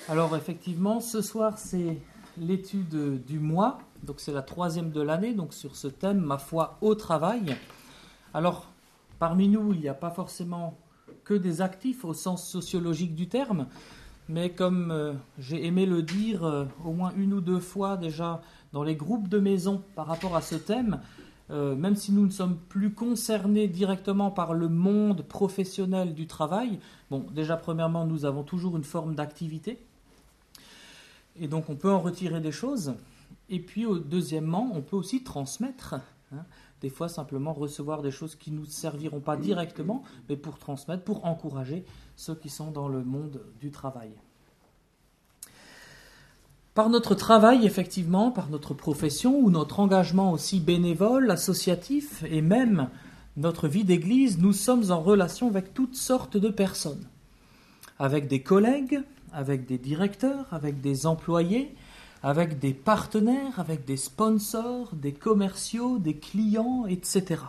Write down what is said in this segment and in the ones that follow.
Alors effectivement, ce soir c'est l'étude du mois, donc c'est la 3e de l'année, donc sur ce thème, ma foi au travail. Alors parmi nous, il n'y a pas forcément que des actifs au sens sociologique du terme, mais comme j'ai aimé le dire au moins une ou deux fois déjà dans les groupes de maison par rapport à ce thème, même si nous ne sommes plus concernés directement par le monde professionnel du travail, bon, déjà premièrement, nous avons toujours une forme d'activité, et donc on peut en retirer des choses, et puis deuxièmement, on peut aussi transmettre, des fois simplement recevoir des choses qui ne nous serviront pas directement, mais pour transmettre, pour encourager ceux qui sont dans le monde du travail. Par notre travail, effectivement, par notre profession ou notre engagement aussi bénévole, associatif et même notre vie d'église, nous sommes en relation avec toutes sortes de personnes. Avec des collègues, avec des directeurs, avec des employés, avec des partenaires, avec des sponsors, des commerciaux, des clients, etc.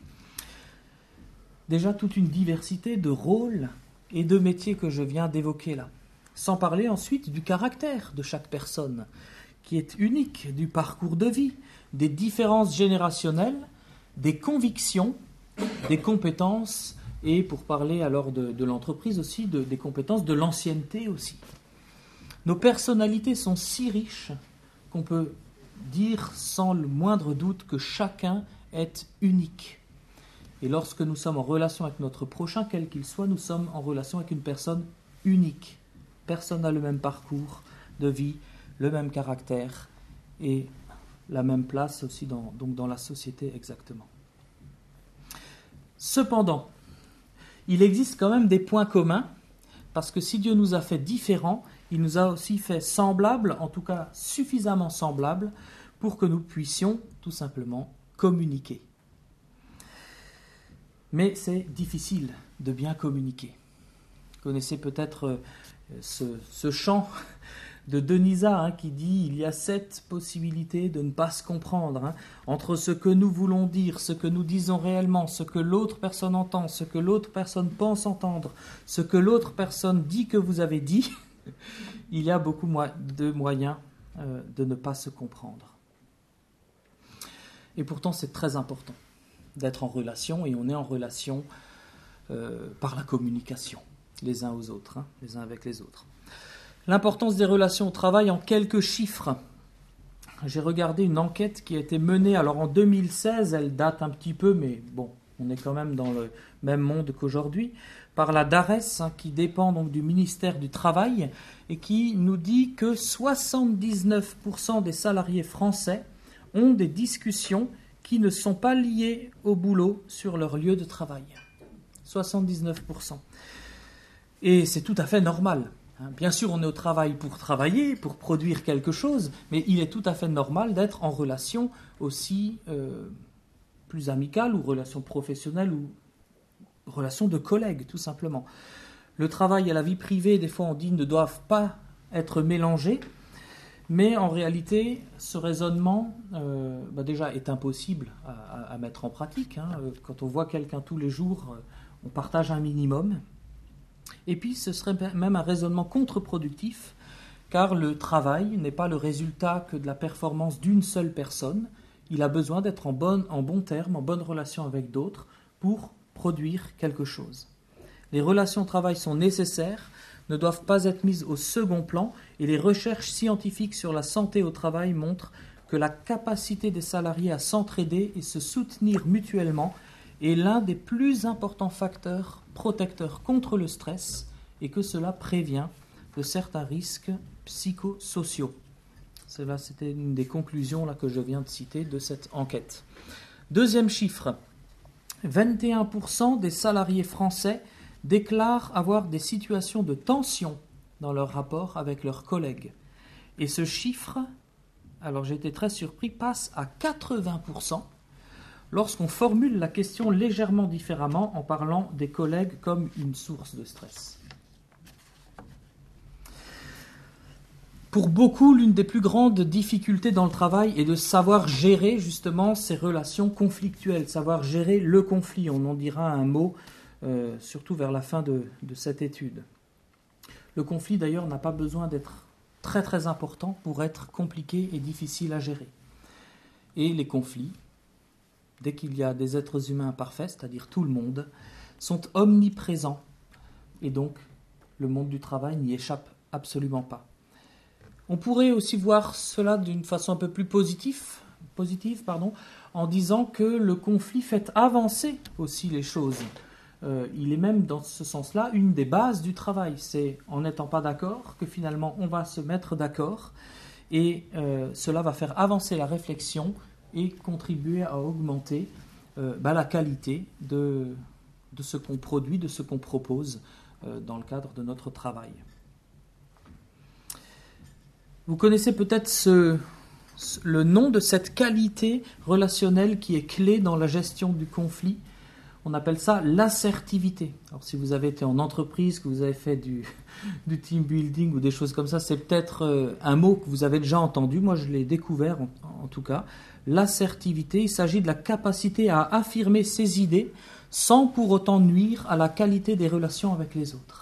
Déjà toute une diversité de rôles et de métiers que je viens d'évoquer là. Sans parler ensuite du caractère de chaque personne, qui est unique, du parcours de vie, des différences générationnelles, des convictions, des compétences, et pour parler alors de l'entreprise aussi, des compétences, de l'ancienneté aussi. Nos personnalités sont si riches qu'on peut dire sans le moindre doute que chacun est unique. Et lorsque nous sommes en relation avec notre prochain, quel qu'il soit, nous sommes en relation avec une personne unique. Personne n'a le même parcours de vie, le même caractère et la même place aussi dans la société exactement. Cependant, il existe quand même des points communs, parce que si Dieu nous a fait différents, il nous a aussi fait semblables, en tout cas suffisamment semblables, pour que nous puissions tout simplement communiquer. Mais c'est difficile de bien communiquer. Vous connaissez peut-être ce chant de Denisa qui dit « Il y a 7 possibilités de ne pas se comprendre entre ce que nous voulons dire, ce que nous disons réellement, ce que l'autre personne entend, ce que l'autre personne pense entendre, ce que l'autre personne dit que vous avez dit. Il y a beaucoup de moyens de ne pas se comprendre. » Et pourtant, c'est très important d'être en relation, et on est en relation par la communication, les uns aux autres, les uns avec les autres. L'importance des relations au travail en quelques chiffres. J'ai regardé une enquête qui a été menée, alors en 2016, elle date un petit peu, mais bon, on est quand même dans le même monde qu'aujourd'hui, par la DARES, qui dépend donc du ministère du Travail, et qui nous dit que 79% des salariés français ont des discussions qui ne sont pas liées au boulot sur leur lieu de travail. 79%. Et c'est tout à fait normal. Bien sûr, on est au travail pour travailler, pour produire quelque chose, mais il est tout à fait normal d'être en relation aussi plus amicale, ou relation professionnelle, ou relation de collègues, tout simplement. Le travail et la vie privée, des fois on dit, ne doivent pas être mélangés, mais en réalité, ce raisonnement déjà est impossible à mettre en pratique. Quand on voit quelqu'un tous les jours, on partage un minimum. Et puis ce serait même un raisonnement contre-productif, car le travail n'est pas le résultat que de la performance d'une seule personne. Il a besoin d'être en bon terme, en bonne relation avec d'autres, pour produire quelque chose. Les relations au travail sont nécessaires, ne doivent pas être mises au second plan, et les recherches scientifiques sur la santé au travail montrent que la capacité des salariés à s'entraider et se soutenir mutuellement est l'un des plus importants facteurs protecteurs contre le stress, et que cela prévient de certains risques psychosociaux. Cela, c'était une des conclusions là, que je viens de citer de cette enquête. Deuxième chiffre, 21% des salariés français déclarent avoir des situations de tension dans leur rapport avec leurs collègues. Et ce chiffre, alors j'ai été très surpris, passe à 80% lorsqu'on formule la question légèrement différemment en parlant des collègues comme une source de stress. Pour beaucoup, l'une des plus grandes difficultés dans le travail est de savoir gérer justement ces relations conflictuelles, savoir gérer le conflit. On en dira un mot, surtout vers la fin de cette étude. Le conflit d'ailleurs n'a pas besoin d'être très très important pour être compliqué et difficile à gérer. Et les conflits, dès qu'il y a des êtres humains imparfaits, c'est-à-dire tout le monde, sont omniprésents. Et donc, le monde du travail n'y échappe absolument pas. On pourrait aussi voir cela d'une façon un peu plus positive, en disant que le conflit fait avancer aussi les choses. Il est même dans ce sens-là une des bases du travail. C'est en n'étant pas d'accord que finalement on va se mettre d'accord et cela va faire avancer la réflexion et contribuer à augmenter la qualité de ce qu'on produit, de ce qu'on propose dans le cadre de notre travail. Vous connaissez peut-être le nom de cette qualité relationnelle qui est clé dans la gestion du conflit. On appelle ça l'assertivité. Alors si vous avez été en entreprise, que vous avez fait du team building ou des choses comme ça, c'est peut-être un mot que vous avez déjà entendu. Moi, je l'ai découvert en tout cas. L'assertivité, il s'agit de la capacité à affirmer ses idées sans pour autant nuire à la qualité des relations avec les autres.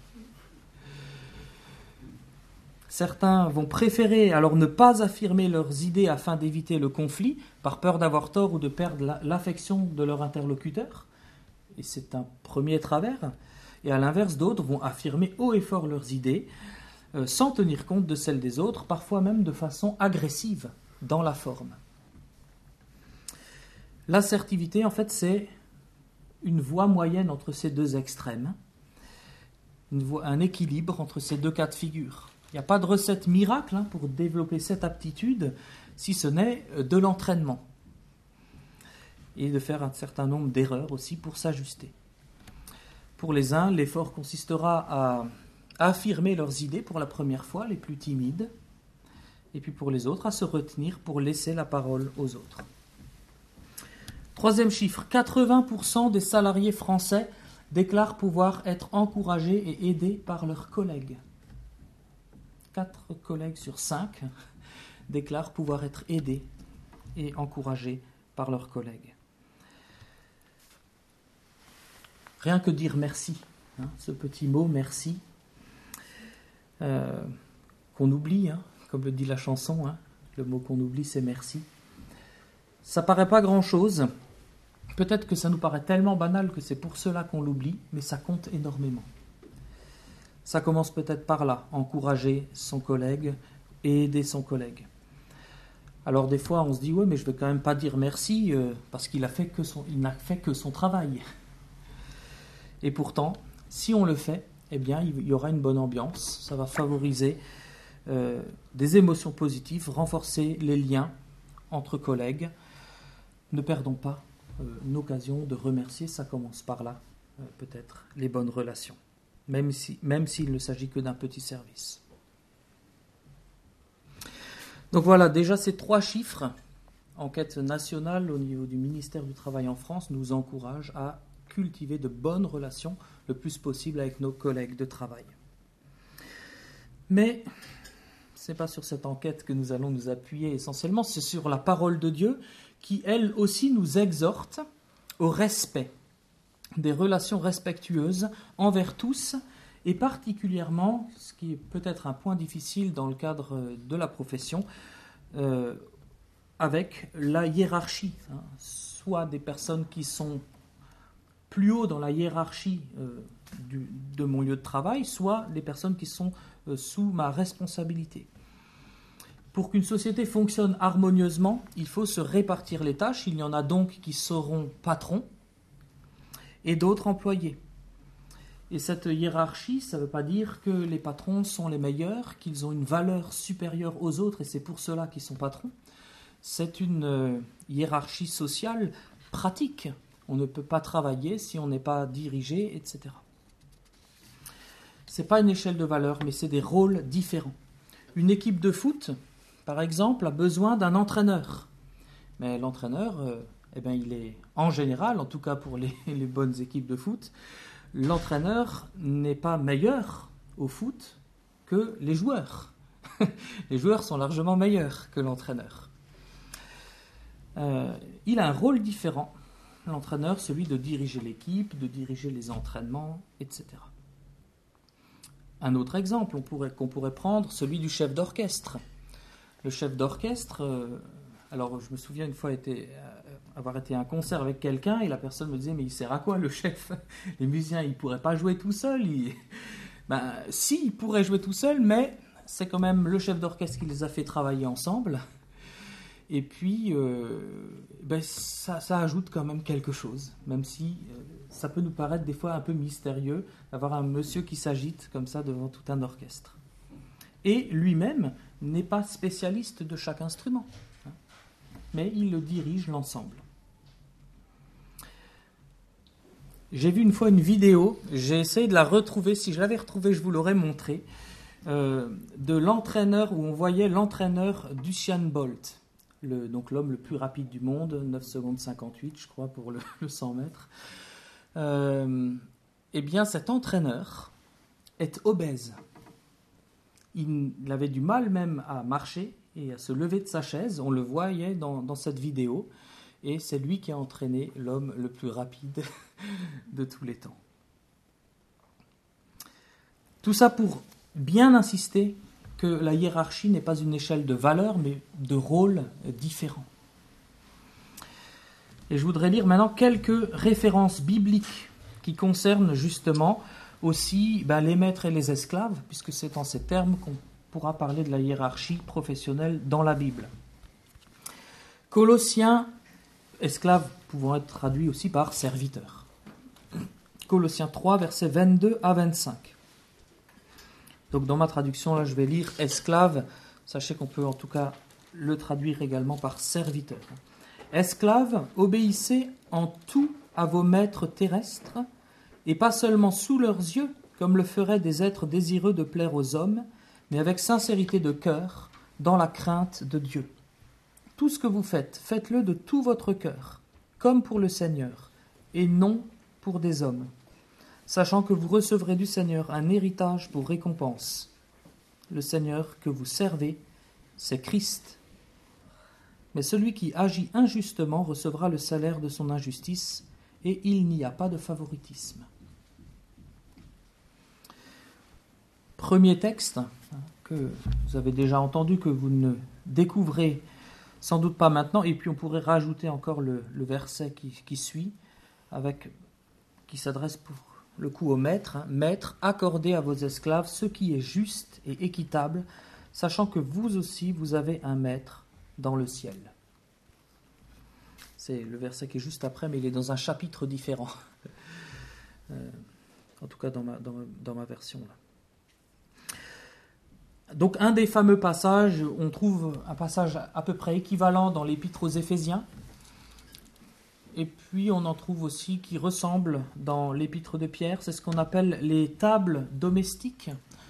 Certains vont préférer alors ne pas affirmer leurs idées afin d'éviter le conflit, par peur d'avoir tort ou de perdre l'affection de leur interlocuteur. Et c'est un premier travers. Et à l'inverse, d'autres vont affirmer haut et fort leurs idées, sans tenir compte de celles des autres, parfois même de façon agressive dans la forme. L'assertivité, en fait, c'est une voie moyenne entre ces deux extrêmes, un équilibre entre ces deux cas de figure. Il n'y a pas de recette miracle pour développer cette aptitude, si ce n'est de l'entraînement. Et de faire un certain nombre d'erreurs aussi pour s'ajuster. Pour les uns, l'effort consistera à affirmer leurs idées pour la première fois, les plus timides, et puis pour les autres, à se retenir pour laisser la parole aux autres. Troisième chiffre, 80% des salariés français déclarent pouvoir être encouragés et aidés par leurs collègues. 4 collègues sur 5 déclarent pouvoir être aidés et encouragés par leurs collègues. Rien que dire merci, ce petit mot merci, qu'on oublie, comme le dit la chanson, le mot qu'on oublie c'est merci. Ça paraît pas grand-chose, peut-être que ça nous paraît tellement banal que c'est pour cela qu'on l'oublie, mais ça compte énormément. Ça commence peut-être par là, encourager son collègue et aider son collègue. Alors des fois on se dit ouais mais je ne vais quand même pas dire merci parce qu'il n'a fait que son travail. Et pourtant, si on le fait, eh bien il y aura une bonne ambiance, ça va favoriser des émotions positives, renforcer les liens entre collègues. Ne perdons pas l'occasion de remercier, ça commence par là, peut-être, les bonnes relations. Même s'il ne s'agit que d'un petit service. Donc voilà, déjà ces 3 chiffres, enquête nationale au niveau du ministère du Travail en France, nous encouragent à cultiver de bonnes relations le plus possible avec nos collègues de travail. Mais ce n'est pas sur cette enquête que nous allons nous appuyer essentiellement, c'est sur la parole de Dieu qui, elle aussi, nous exhorte au respect des relations respectueuses envers tous, et particulièrement, ce qui est peut-être un point difficile dans le cadre de la profession, avec la hiérarchie, soit des personnes qui sont plus haut dans la hiérarchie de mon lieu de travail, soit des personnes qui sont sous ma responsabilité. Pour qu'une société fonctionne harmonieusement, il faut se répartir les tâches. Il y en a donc qui seront patrons, et d'autres employés. Et cette hiérarchie, ça ne veut pas dire que les patrons sont les meilleurs, qu'ils ont une valeur supérieure aux autres, et c'est pour cela qu'ils sont patrons. C'est une hiérarchie sociale pratique. On ne peut pas travailler si on n'est pas dirigé, etc. Ce n'est pas une échelle de valeur, mais c'est des rôles différents. Une équipe de foot, par exemple, a besoin d'un entraîneur. Mais l'entraîneur, il est en général, en tout cas pour les bonnes équipes de foot, l'entraîneur n'est pas meilleur au foot que les joueurs. Les joueurs sont largement meilleurs que l'entraîneur. Il a un rôle différent, l'entraîneur, celui de diriger l'équipe, de diriger les entraînements, etc. Un autre exemple qu'on pourrait prendre, celui du chef d'orchestre. Le chef d'orchestre, alors je me souviens une fois avoir été à un concert avec quelqu'un et la personne me disait mais il sert à quoi le chef? Les musiciens ils ne pourraient pas jouer tout seuls. Si, ils pourraient jouer tout seuls, mais c'est quand même le chef d'orchestre qui les a fait travailler ensemble. Et puis ça ajoute quand même quelque chose, même si ça peut nous paraître des fois un peu mystérieux d'avoir un monsieur qui s'agite comme ça devant tout un orchestre. Et lui-même n'est pas spécialiste de chaque instrument, mais il le dirige l'ensemble. J'ai vu une fois une vidéo, j'ai essayé de la retrouver, si je l'avais retrouvée je vous l'aurais montré, de l'entraîneur, où on voyait l'entraîneur d'Usain Bolt, donc l'homme le plus rapide du monde, 9 secondes 58 je crois pour le 100 mètres. Eh bien cet entraîneur est obèse. Il avait du mal même à marcher et à se lever de sa chaise, on le voyait dans cette vidéo, et c'est lui qui a entraîné l'homme le plus rapide de tous les temps. Tout ça pour bien insister que la hiérarchie n'est pas une échelle de valeurs, mais de rôles différents. Et je voudrais lire maintenant quelques références bibliques qui concernent justement aussi les maîtres et les esclaves, puisque c'est en ces termes qu'on pourra parler de la hiérarchie professionnelle dans la Bible. Colossiens, esclaves pouvant être traduits aussi par serviteurs. Colossiens 3, versets 22 à 25. Donc dans ma traduction, là, je vais lire « esclave ». Sachez qu'on peut en tout cas le traduire également par « serviteur ». « Esclaves, obéissez en tout à vos maîtres terrestres, et pas seulement sous leurs yeux, comme le feraient des êtres désireux de plaire aux hommes, mais avec sincérité de cœur, dans la crainte de Dieu. Tout ce que vous faites, faites-le de tout votre cœur, comme pour le Seigneur, et non pour des hommes, sachant que vous recevrez du Seigneur un héritage pour récompense. Le Seigneur que vous servez, c'est Christ. Mais celui qui agit injustement recevra le salaire de son injustice, et il n'y a pas de favoritisme. Premier texte que vous avez déjà entendu, que vous ne découvrez sans doute pas maintenant, et puis on pourrait rajouter encore le verset qui suit, qui s'adresse pour le coup au maître. Maître, accordez à vos esclaves ce qui est juste et équitable, sachant que vous aussi vous avez un maître dans le ciel. C'est le verset qui est juste après, mais il est dans un chapitre différent. En tout cas dans ma version là. Donc un des fameux passages, on trouve un passage à peu près équivalent dans l'épître aux Éphésiens, et puis on en trouve aussi qui ressemble dans l'épître de Pierre, c'est ce qu'on appelle les tables domestiques,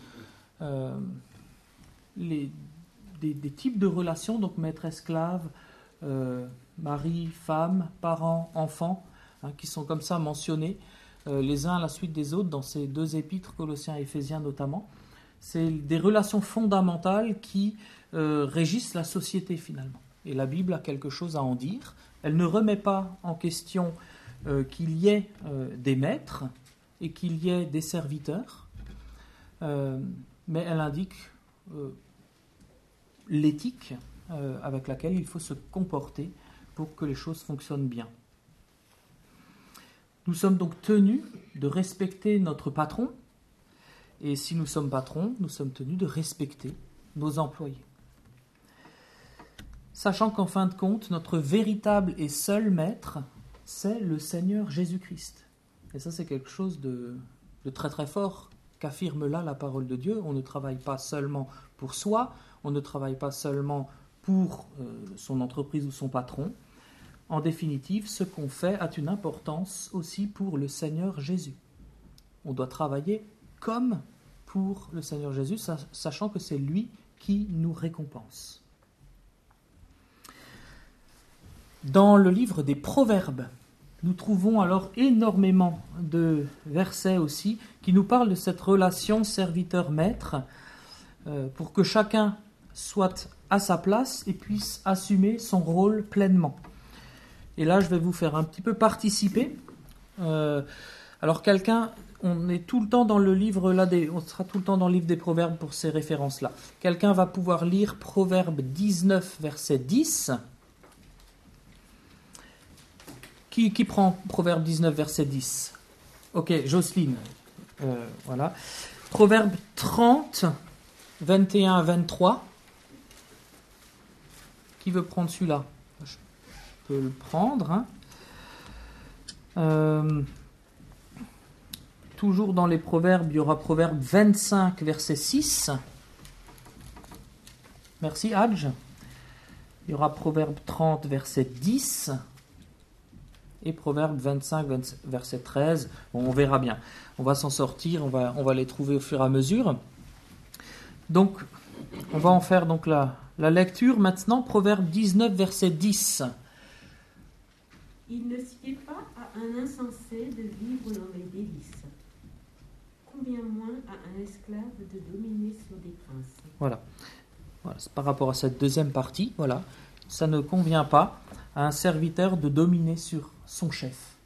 des types de relations, donc maître-esclave, mari, femme, parents, enfants, qui sont comme ça mentionnés, les uns à la suite des autres dans ces deux épîtres, Colossiens et Éphésiens notamment. C'est des relations fondamentales qui régissent la société finalement. Et la Bible a quelque chose à en dire. Elle ne remet pas en question qu'il y ait des maîtres et qu'il y ait des serviteurs, mais elle indique l'éthique avec laquelle il faut se comporter pour que les choses fonctionnent bien. Nous sommes donc tenus de respecter notre patron, et si nous sommes patrons, nous sommes tenus de respecter nos employés. Sachant qu'en fin de compte, notre véritable et seul maître, c'est le Seigneur Jésus-Christ. Et ça, c'est quelque chose de très très fort qu'affirme là la parole de Dieu. On ne travaille pas seulement pour soi, on ne travaille pas seulement pour son entreprise ou son patron. En définitive, ce qu'on fait a une importance aussi pour le Seigneur Jésus. On doit travailler comme pour le Seigneur Jésus, sachant que c'est lui qui nous récompense. Dans le livre des Proverbes, nous trouvons alors énormément de versets aussi qui nous parlent de cette relation serviteur-maître pour que chacun soit à sa place et puisse assumer son rôle pleinement. Et là, je vais vous faire un petit peu participer. Alors on est tout le temps dans le livre là, on sera tout le temps dans le livre des Proverbes pour ces références-là. Quelqu'un va pouvoir lire Proverbe 19, verset 10. Qui prend Proverbe 19, verset 10? Ok, Jocelyne. Voilà. Proverbe 30, 21 à 23. Qui veut prendre celui-là? Je peux le prendre. Toujours dans les proverbes, il y aura Proverbe 25, verset 6. Merci, Hadj. Il y aura Proverbe 30, verset 10. Et Proverbe 25, verset 13. Bon, on verra bien. On va s'en sortir, on va les trouver au fur et à mesure. Donc, on va en faire donc la lecture maintenant. Proverbe 19, verset 10. Il ne sied pas à un insensé de vivre dans les délices. Combien moins à un esclave de dominer sur des princes. Voilà, c'est par rapport à cette deuxième partie. Voilà, ça ne convient pas à un serviteur de dominer sur son chef.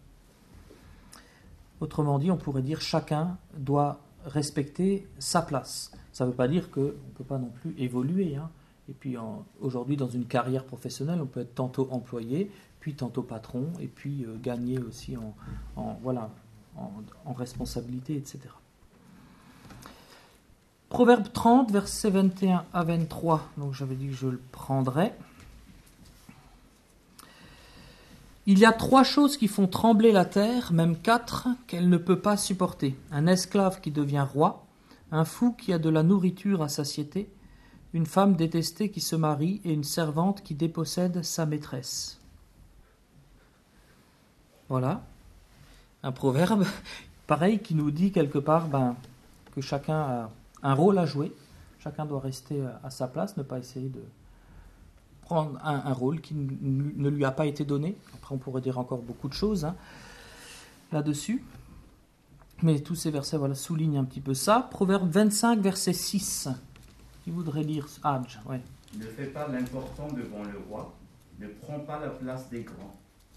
Autrement dit, on pourrait dire chacun doit respecter sa place. Ça ne veut pas dire qu'on ne peut pas non plus évoluer. Et puis aujourd'hui, dans une carrière professionnelle, on peut être tantôt employé, puis tantôt patron, et puis gagner aussi en responsabilité, etc. Proverbe 30, versets 21 à 23. Donc j'avais dit que je le prendrais. Il y a 3 choses qui font trembler la terre, même 4 qu'elle ne peut pas supporter. Un esclave qui devient roi, un fou qui a de la nourriture à satiété, une femme détestée qui se marie et une servante qui dépossède sa maîtresse. Voilà, un proverbe, pareil, qui nous dit quelque part que chacun a un rôle à jouer. Chacun doit rester à sa place, ne pas essayer de prendre un rôle qui ne lui a pas été donné. Après, on pourrait dire encore beaucoup de choses là-dessus. Mais tous ces versets soulignent un petit peu ça. Proverbe 25, verset 6. Qui voudrait lire Hadj? Ouais. Ne fais pas l'important devant le roi, ne prends pas la place des grands.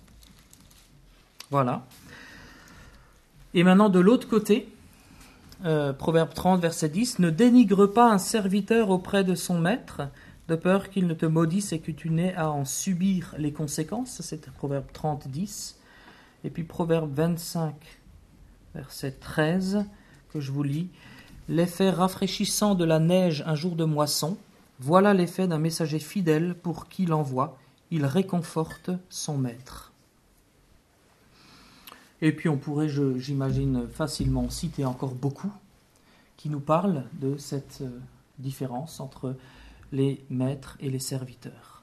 Voilà. Et maintenant, de l'autre côté, Proverbe 30, verset 10. Ne dénigre pas un serviteur auprès de son maître, de peur qu'il ne te maudisse et que tu n'aies à en subir les conséquences. C'est Proverbe 30, 10. Et puis Proverbe 25, verset 13, que je vous lis. L'effet rafraîchissant de la neige un jour de moisson, voilà l'effet d'un messager fidèle pour qui l'envoie. Il réconforte son maître. Et puis on pourrait, j'imagine, facilement citer encore beaucoup qui nous parlent de cette différence entre les maîtres et les serviteurs.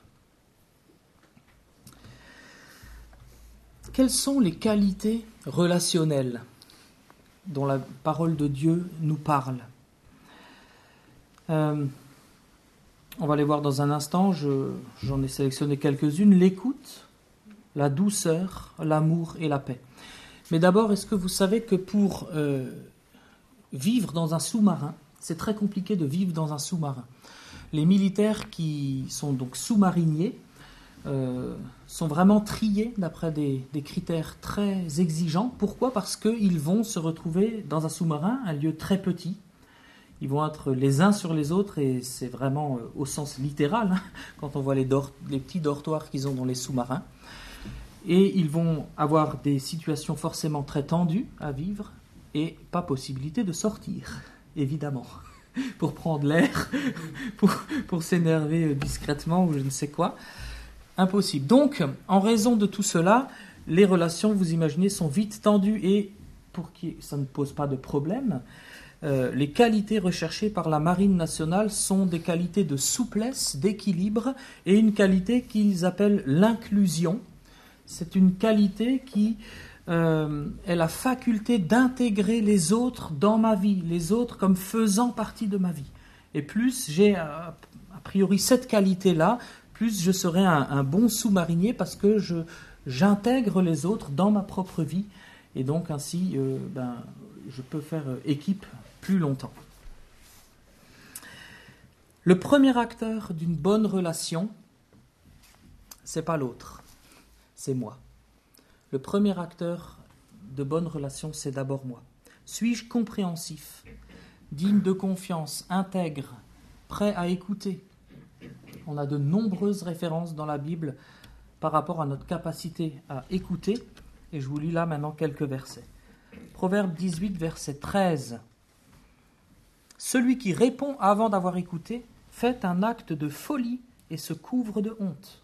Quelles sont les qualités relationnelles dont la parole de Dieu nous parle? On va les voir dans un instant, j'en ai sélectionné quelques-unes. L'écoute, la douceur, l'amour et la paix. Mais d'abord, est-ce que vous savez que pour vivre dans un sous-marin, c'est très compliqué de vivre dans un sous-marin. Les militaires qui sont donc sous-mariniers sont vraiment triés d'après des critères très exigeants. Pourquoi ? Parce qu'ils vont se retrouver dans un sous-marin, un lieu très petit. Ils vont être les uns sur les autres, et c'est vraiment au sens littéral, quand on voit les petits dortoirs qu'ils ont dans les sous-marins. Et ils vont avoir des situations forcément très tendues à vivre, et pas possibilité de sortir, évidemment, pour prendre l'air, pour s'énerver discrètement ou je ne sais quoi. Impossible. Donc, en raison de tout cela, les relations, vous imaginez, sont vite tendues, et pour que ça ne pose pas de problème, les qualités recherchées par la Marine nationale sont des qualités de souplesse, d'équilibre, et une qualité qu'ils appellent l'inclusion. C'est une qualité qui est la faculté d'intégrer les autres dans ma vie, les autres comme faisant partie de ma vie. Et plus j'ai a priori cette qualité-là, plus je serai un bon sous-marinier, parce que j'intègre les autres dans ma propre vie, et donc ainsi je peux faire équipe plus longtemps. Le premier acteur d'une bonne relation, c'est pas l'autre, c'est moi. Le premier acteur de bonne relation, c'est d'abord moi. Suis-je compréhensif, digne de confiance, intègre, prêt à écouter? On a de nombreuses références dans la Bible par rapport à notre capacité à écouter. Et je vous lis là maintenant quelques versets. Proverbe 18, verset 13. Celui qui répond avant d'avoir écouté fait un acte de folie et se couvre de honte.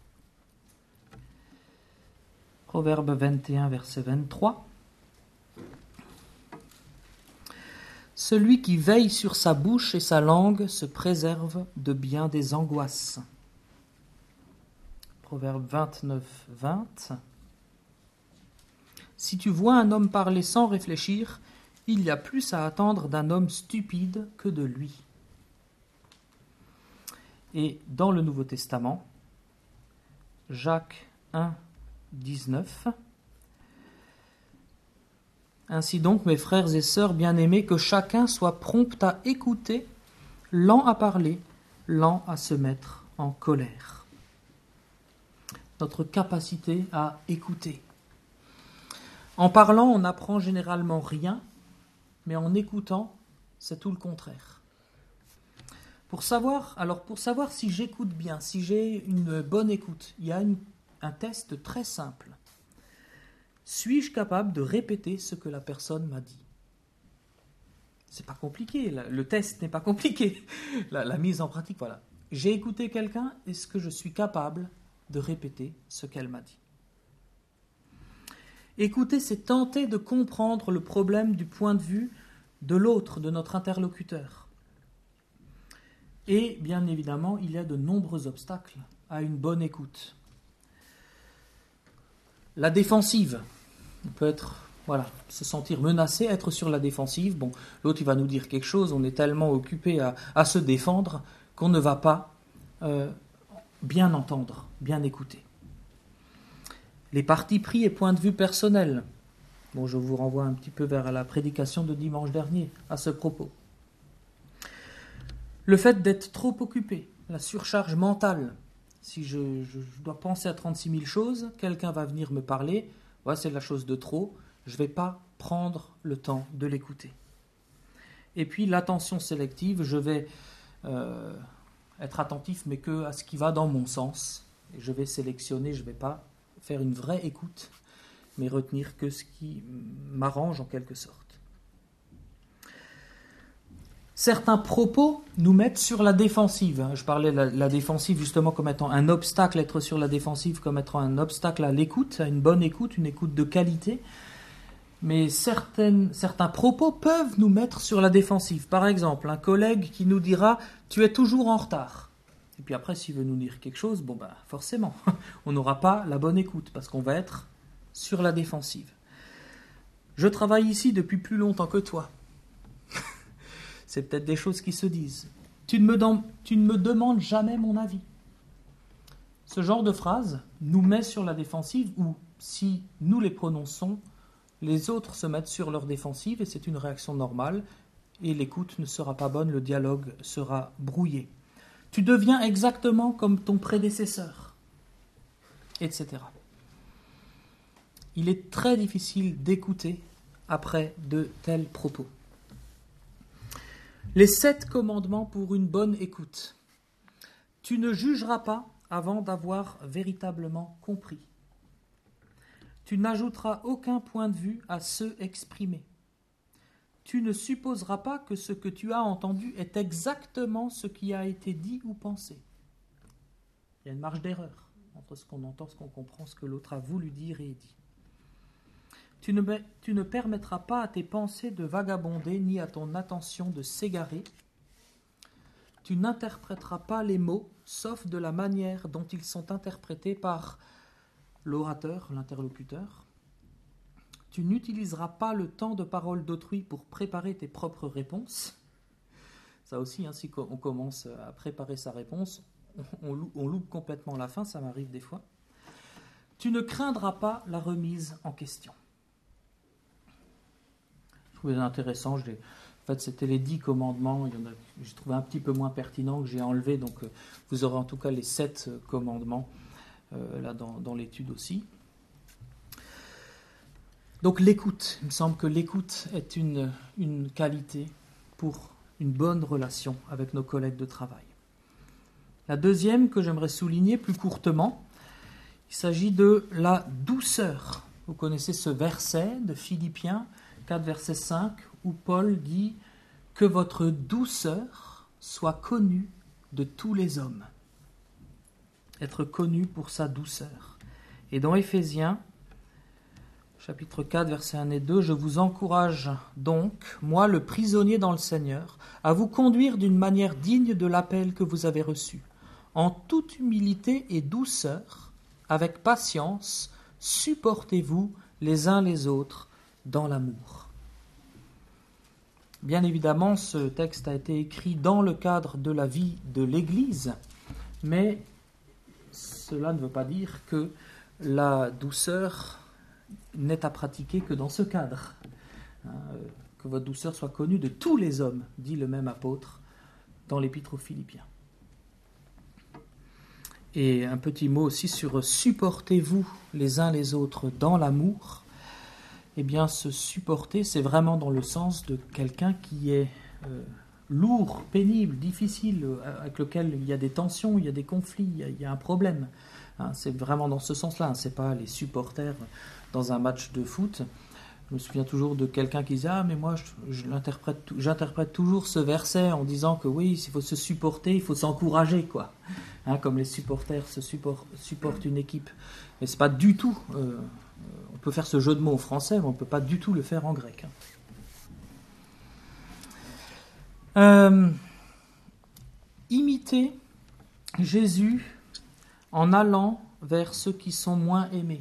Proverbe 21, verset 23. Celui qui veille sur sa bouche et sa langue se préserve de bien des angoisses. Proverbe 29, 20. Si tu vois un homme parler sans réfléchir, il y a plus à attendre d'un homme stupide que de lui. Et dans le Nouveau Testament, Jacques 1, 19. Ainsi donc, mes frères et sœurs bien-aimés, que chacun soit prompt à écouter, lent à parler, lent à se mettre en colère. Notre capacité à écouter. En parlant, on n'apprend généralement rien, mais en écoutant, c'est tout le contraire. Pour savoir si j'écoute bien, si j'ai une bonne écoute, il y a un test très simple. Suis-je capable de répéter ce que la personne m'a dit? C'est pas compliqué, le test n'est pas compliqué. La mise en pratique, voilà. J'ai écouté quelqu'un, est-ce que je suis capable de répéter ce qu'elle m'a dit? Écouter, c'est tenter de comprendre le problème du point de vue de l'autre, de notre interlocuteur. Et bien évidemment, il y a de nombreux obstacles à une bonne écoute. La défensive. On peut se sentir menacé, être sur la défensive. Bon, l'autre il va nous dire quelque chose, on est tellement occupé à se défendre qu'on ne va pas bien entendre, bien écouter. Les partis pris et points de vue personnels. Bon, je vous renvoie un petit peu vers la prédication de dimanche dernier à ce propos. Le fait d'être trop occupé, la surcharge mentale. Si je dois penser à 36 000 choses, quelqu'un va venir me parler, ouais, c'est de la chose de trop, je ne vais pas prendre le temps de l'écouter. Et puis l'attention sélective, je vais être attentif, mais que à ce qui va dans mon sens. Et je vais sélectionner, je ne vais pas faire une vraie écoute, mais retenir que ce qui m'arrange en quelque sorte. Certains propos nous mettent sur la défensive. Je parlais de la défensive justement comme étant un obstacle, être sur la défensive comme étant un obstacle à l'écoute, à une bonne écoute, une écoute de qualité. Mais certains propos peuvent nous mettre sur la défensive. Par exemple, un collègue qui nous dira « tu es toujours en retard ». Et puis après, s'il veut nous dire quelque chose, forcément, on n'aura pas la bonne écoute parce qu'on va être sur la défensive. Je travaille ici depuis plus longtemps que toi. C'est peut-être des choses qui se disent. Tu ne me demandes jamais mon avis. Ce genre de phrase nous met sur la défensive ou, si nous les prononçons, les autres se mettent sur leur défensive et c'est une réaction normale et l'écoute ne sera pas bonne, le dialogue sera brouillé. Tu deviens exactement comme ton prédécesseur, etc. Il est très difficile d'écouter après de tels propos. Les 7 commandements pour une bonne écoute. Tu ne jugeras pas avant d'avoir véritablement compris. Tu n'ajouteras aucun point de vue à ceux exprimés. Tu ne supposeras pas que ce que tu as entendu est exactement ce qui a été dit ou pensé. Il y a une marge d'erreur entre ce qu'on entend, ce qu'on comprend, ce que l'autre a voulu dire et dit. Tu ne permettras pas à tes pensées de vagabonder, ni à ton attention de s'égarer. Tu n'interpréteras pas les mots, sauf de la manière dont ils sont interprétés par l'orateur, l'interlocuteur. Tu n'utiliseras pas le temps de parole d'autrui pour préparer tes propres réponses. Ça aussi, si on commence à préparer sa réponse, on loupe complètement la fin, ça m'arrive des fois. Tu ne craindras pas la remise en question. Je trouvais intéressant, c'était les 10 commandements, j'ai trouvé un petit peu moins pertinent que j'ai enlevé, donc vous aurez en tout cas les 7 commandements là dans l'étude aussi. Donc l'écoute, il me semble que l'écoute est une qualité pour une bonne relation avec nos collègues de travail. La deuxième que j'aimerais souligner plus courtement, il s'agit de la douceur. Vous connaissez ce verset de Philippiens 4, verset 5, où Paul dit « Que votre douceur soit connue de tous les hommes ». Être connu pour sa douceur. Et dans Éphésiens, chapitre 4, versets 1 et 2, « Je vous encourage donc, moi le prisonnier dans le Seigneur, à vous conduire d'une manière digne de l'appel que vous avez reçu, en toute humilité et douceur, avec patience, supportez-vous les uns les autres dans l'amour. » Bien évidemment, ce texte a été écrit dans le cadre de la vie de l'Église, mais cela ne veut pas dire que la douceur n'est à pratiquer que dans ce cadre. Que votre douceur soit connue de tous les hommes, dit le même apôtre dans l'Épître aux Philippiens. Et un petit mot aussi sur « supportez-vous les uns les autres dans l'amour ». Eh bien, se supporter, c'est vraiment dans le sens de quelqu'un qui est lourd, pénible, difficile, avec lequel il y a des tensions, il y a des conflits, il y a un problème. C'est vraiment dans ce sens-là. C'est pas les supporters dans un match de foot. Je me souviens toujours de quelqu'un qui disait « Ah, mais moi, j'interprète toujours ce verset en disant que oui, s'il faut se supporter, il faut s'encourager, quoi. » Comme les supporters supportent une équipe. Mais c'est pas du tout... on peut faire ce jeu de mots en français, mais on ne peut pas du tout le faire en grec. Imiter Jésus en allant vers ceux qui sont moins aimés.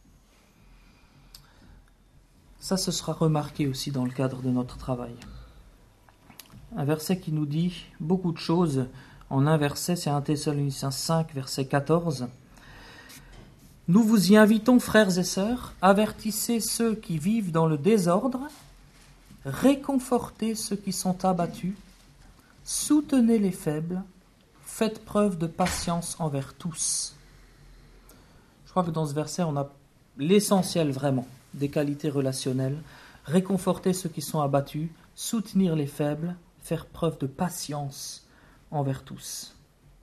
Ça, ce sera remarqué aussi dans le cadre de notre travail. Un verset qui nous dit beaucoup de choses. En un verset, c'est 1 Thessaloniciens 5, verset 14. « Nous vous y invitons, frères et sœurs, avertissez ceux qui vivent dans le désordre, réconfortez ceux qui sont abattus, soutenez les faibles, faites preuve de patience envers tous. » Je crois que dans ce verset, on a l'essentiel vraiment des qualités relationnelles. Réconforter ceux qui sont abattus, soutenir les faibles, faire preuve de patience envers tous.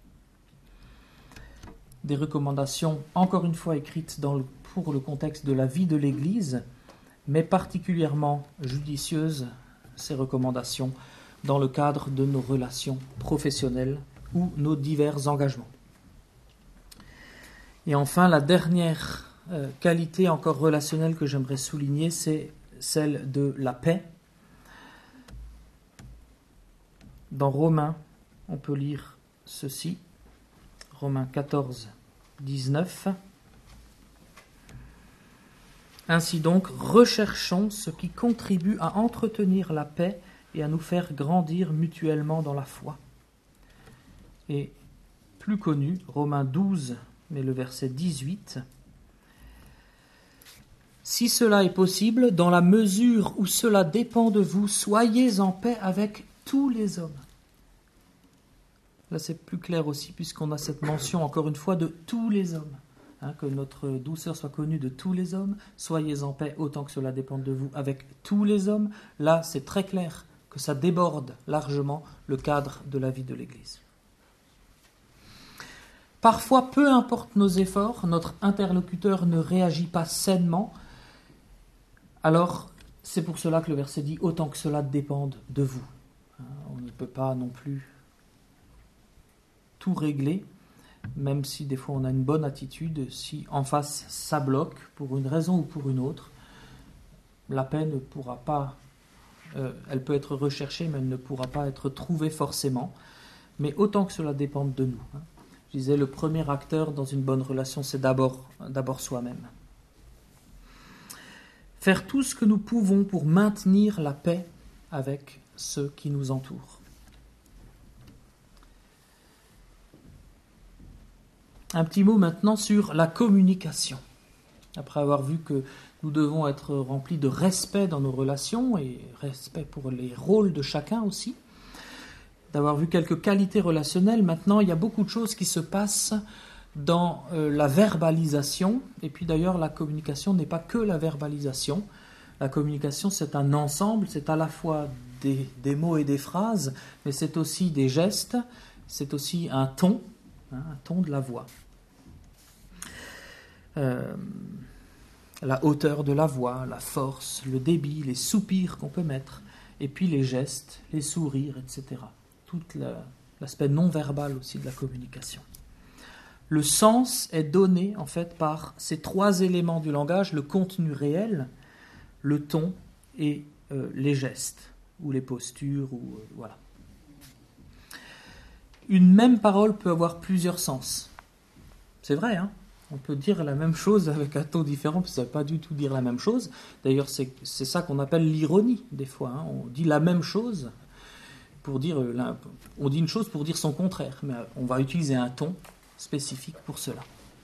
Des recommandations, encore une fois écrites pour le contexte de la vie de l'Église, mais particulièrement judicieuses, ces recommandations, dans le cadre de nos relations professionnelles ou nos divers engagements. Et enfin, la dernière qualité encore relationnelle que j'aimerais souligner, c'est celle de la paix. Dans Romains, on peut lire ceci, Romains 14, 19. Ainsi donc, recherchons ce qui contribue à entretenir la paix et à nous faire grandir mutuellement dans la foi. Et plus connu, Romains 12, mais le verset 18. Si cela est possible, dans la mesure où cela dépend de vous, soyez en paix avec tous les hommes. Là, c'est plus clair aussi, puisqu'on a cette mention, encore une fois, de tous les hommes. Que notre douceur soit connue de tous les hommes. Soyez en paix autant que cela dépend de vous avec tous les hommes. Là, c'est très clair que ça déborde largement le cadre de la vie de l'Église. Parfois, peu importe nos efforts, notre interlocuteur ne réagit pas sainement. Alors, c'est pour cela que le verset dit « autant que cela dépende de vous ». On ne peut pas non plus tout régler, même si des fois on a une bonne attitude, si en face ça bloque pour une raison ou pour une autre, la paix ne pourra pas, elle peut être recherchée, mais elle ne pourra pas être trouvée forcément, mais autant que cela dépende de nous. Je disais, le premier acteur dans une bonne relation, c'est d'abord soi-même. Faire tout ce que nous pouvons pour maintenir la paix avec ceux qui nous entourent. Un petit mot maintenant sur la communication. Après avoir vu que nous devons être remplis de respect dans nos relations et respect pour les rôles de chacun aussi, d'avoir vu quelques qualités relationnelles, maintenant il y a beaucoup de choses qui se passent dans la verbalisation. Et puis d'ailleurs, la communication n'est pas que la verbalisation. La communication, c'est un ensemble, c'est à la fois des mots et des phrases, mais c'est aussi des gestes, c'est aussi un ton de la voix. La hauteur de la voix, la force, le débit, les soupirs qu'on peut mettre, et puis les gestes, les sourires, etc. Tout l'aspect non-verbal aussi de la communication. Le sens est donné en fait par ces trois éléments du langage, le contenu réel, le ton et les gestes, ou les postures, voilà. Une même parole peut avoir plusieurs sens. C'est vrai, hein ? On peut dire la même chose avec un ton différent, parce que ça ne veut pas du tout dire la même chose. D'ailleurs, c'est ça qu'on appelle l'ironie, des fois. Hein. On dit la même chose pour dire... on dit une chose pour dire son contraire, mais on va utiliser un ton spécifique pour cela.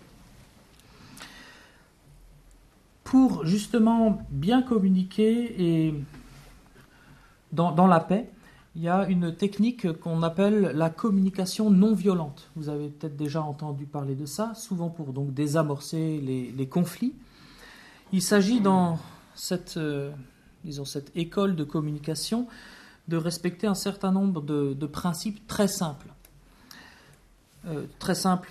Pour justement bien communiquer et dans la paix, il y a une technique qu'on appelle la communication non violente. Vous avez peut-être déjà entendu parler de ça, souvent pour donc désamorcer les conflits. Il s'agit dans cette école de communication de respecter un certain nombre de principes très simples. Très simple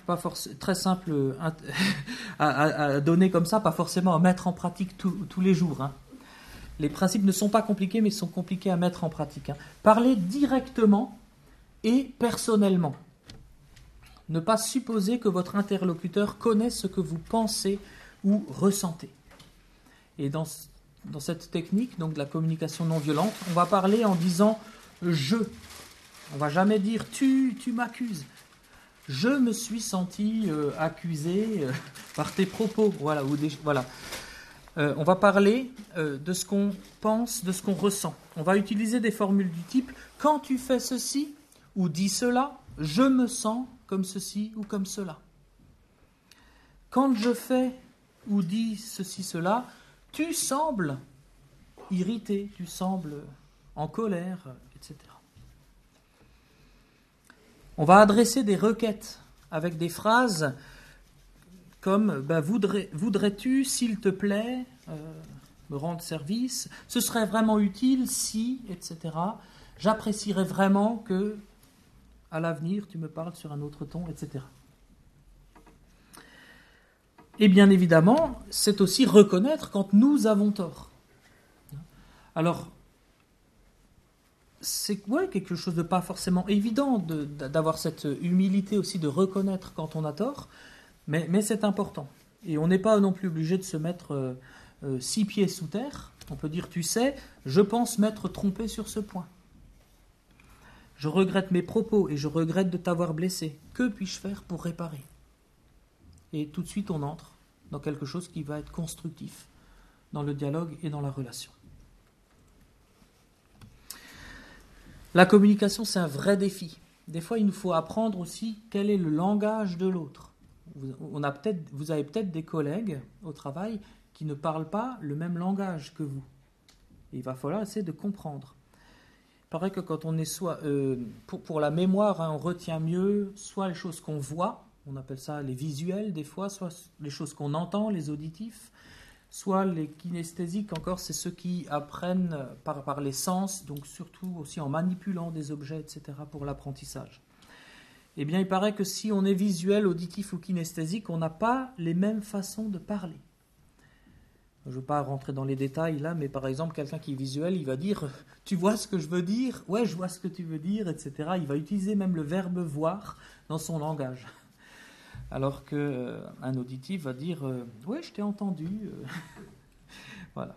à donner comme ça, pas forcément à mettre en pratique tous les jours. Hein. Les principes ne sont pas compliqués, mais ils sont compliqués à mettre en pratique. Hein. Parler directement et personnellement. Ne pas supposer que votre interlocuteur connaît ce que vous pensez ou ressentez. Et dans cette technique, donc de la communication non violente, on va parler en disant « je ». On ne va jamais dire « tu m'accuses ». Je me suis senti accusé par tes propos. Voilà. On va parler de ce qu'on pense, de ce qu'on ressent. On va utiliser des formules du type « quand tu fais ceci ou dis cela, je me sens comme ceci ou comme cela. Quand je fais ou dis ceci, cela, tu sembles irrité, tu sembles en colère, etc. » On va adresser des requêtes avec des phrases comme voudrais-tu, s'il te plaît, me rendre service, ce serait vraiment utile si, etc. J'apprécierais vraiment que, à l'avenir, tu me parles sur un autre ton, etc. Et bien évidemment, c'est aussi reconnaître quand nous avons tort. Alors, c'est quelque chose de pas forcément évident d'avoir cette humilité aussi de reconnaître quand on a tort, mais c'est important. Et on n'est pas non plus obligé de se mettre 6 pieds sous terre. On peut dire, tu sais, je pense m'être trompé sur ce point. Je regrette mes propos et je regrette de t'avoir blessé. Que puis-je faire pour réparer ? Et tout de suite, on entre dans quelque chose qui va être constructif dans le dialogue et dans la relation. La communication, c'est un vrai défi. Des fois, il nous faut apprendre aussi quel est le langage de l'autre. Vous avez peut-être des collègues au travail qui ne parlent pas le même langage que vous. Et il va falloir essayer de comprendre. Il paraît que quand on est pour la mémoire, on retient mieux soit les choses qu'on voit, on appelle ça les visuels des fois, soit les choses qu'on entend, les auditifs, soit les kinesthésiques, encore, c'est ceux qui apprennent par les sens, donc surtout aussi en manipulant des objets, etc., pour l'apprentissage. Eh bien, il paraît que si on est visuel, auditif ou kinesthésique, on n'a pas les mêmes façons de parler. Je ne veux pas rentrer dans les détails là, mais par exemple, quelqu'un qui est visuel, il va dire « Tu vois ce que je veux dire ? Ouais, je vois ce que tu veux dire, etc. » Il va utiliser même le verbe « voir » dans son langage. Alors qu'un auditif va dire « Ouais, je t'ai entendu. » Voilà.